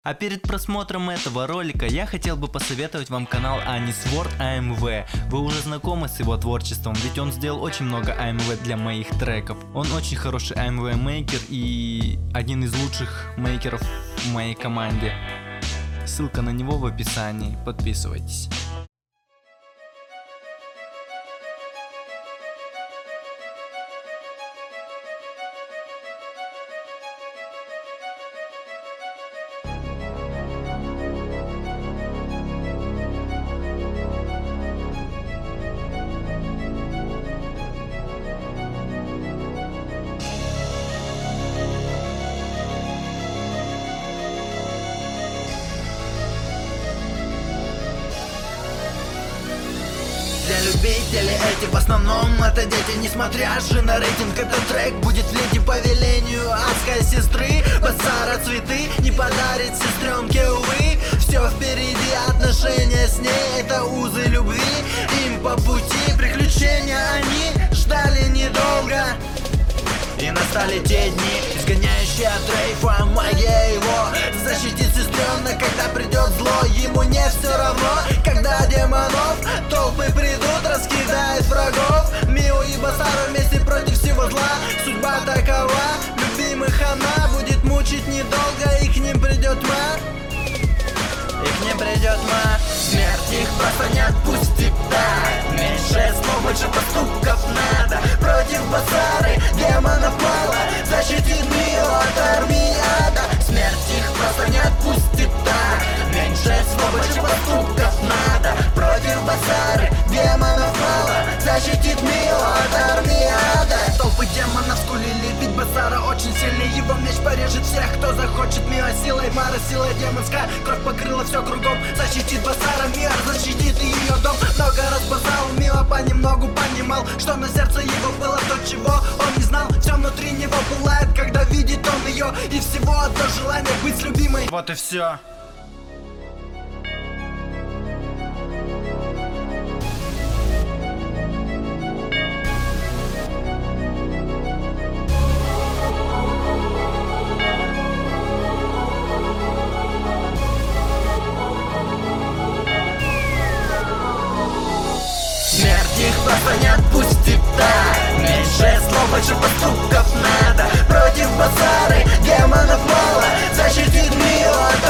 А перед просмотром этого ролика я хотел бы посоветовать вам канал Anisword AMV. Вы уже знакомы с его творчеством, ведь он сделал очень много AMV для моих треков. Он очень хороший AMV мейкер и один из лучших мейкеров в моей команде. Ссылка на него в описании, подписывайтесь. Для любителей этих в основном это дети. Несмотря же на рейтинг, этот трек будет в ленте по велению адской сестры. Басара цветы не подарит сестренке, увы. Все впереди, отношения с ней это узы любви. Им по пути приключения они ждали недолго. И настали те дни, изгоняющие от рейфа магия его защитит сестренок, когда придет зло. Ему не все равно, когда демонов толпы придут, раскидает врагов. Мио и Басара вместе против всего зла. Судьба такова, любимых она будет мучить недолго, и к ним придет тьма. И к ним придет тьма. Смерть их просто не отпустит, да. Меньше слов, больше поступков надо. Против Басары демонов мало, защитит Мио от армии ада. Смерть их просто не отпустит, да. Меньше слов, больше поступков надо. Против Басары демонов мало, защитит Мио от армии ада. Толпы демонов скулили, ведь Басара очень сильный. Его меч порежет всех, кто захочет. Мио силой Мара, силой демонская. Кровь покрыла все кругом, защитит Басара мир, защитит и ее дом. Много раз спасал, Мио понемногу понимал, что на сердце его было то, чего он не знал. Все внутри него пылает, когда видит он ее. И всего одно желание быть с любимой. Вот и все. Смерть их просто не отпустит, да. Меньше слов, больше поступков надо. Против Басары демонов мало, защитит Мио от